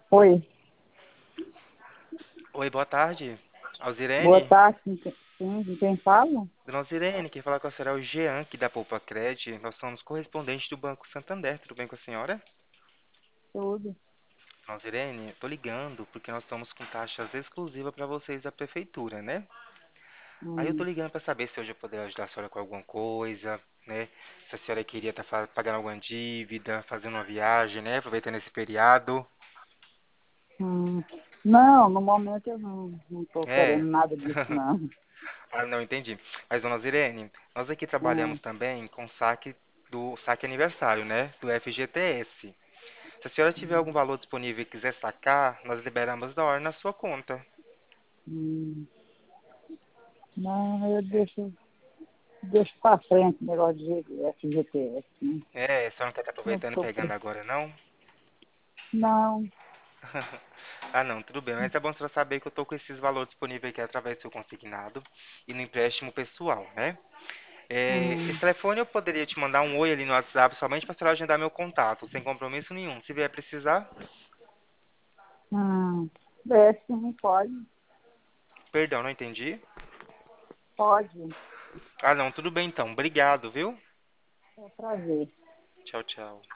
Oi, Oi, boa tarde. boa Alzirene? tarde. Com quem fala? Dona Alzirene, quem fala com a senhora é o Jean, aqui da Poupa Cred. Nós somos correspondentes do Banco Santander. Tudo bem com a senhora? Tudo. Dona Alzirene, tô ligando porque nós estamos com taxas exclusivas para vocês da prefeitura, né? Aí eu tô Hum, ligando para saber se hoje eu poderia ajudar a senhora com alguma coisa, né? Se a senhora queria estar pagando alguma dívida, fazendo uma viagem, né? Aproveitando esse feriado. hum. Não, no momento eu não estou É. querendo nada disso, não. Ah, não, entendi. Mas, dona Zirene, nós aqui trabalhamos Ah, também com saque aniversário, né? Do FGTS. Se a senhora tiver algum valor disponível e quiser sacar, nós liberamos da hora na sua conta. hum. Não, eu deixo para frente o negócio de FGTS. Né? É, a senhora não quer estar Não aproveitando e tô pegando agora, não? Não. Ah, não, tudo bem. Mas é bom a senhora saber que eu tô com esses valores disponíveis aqui através do seu consignado e no empréstimo pessoal, né? É, esse Hum, telefone eu poderia te mandar um oi ali no WhatsApp somente para a senhora agendar meu contato, sem compromisso nenhum. Se vier precisar, hum. É, sim, pode. perdão, não entendi. Pode. Ah, não, tudo bem então. Obrigado, viu? É um prazer. Tchau, tchau.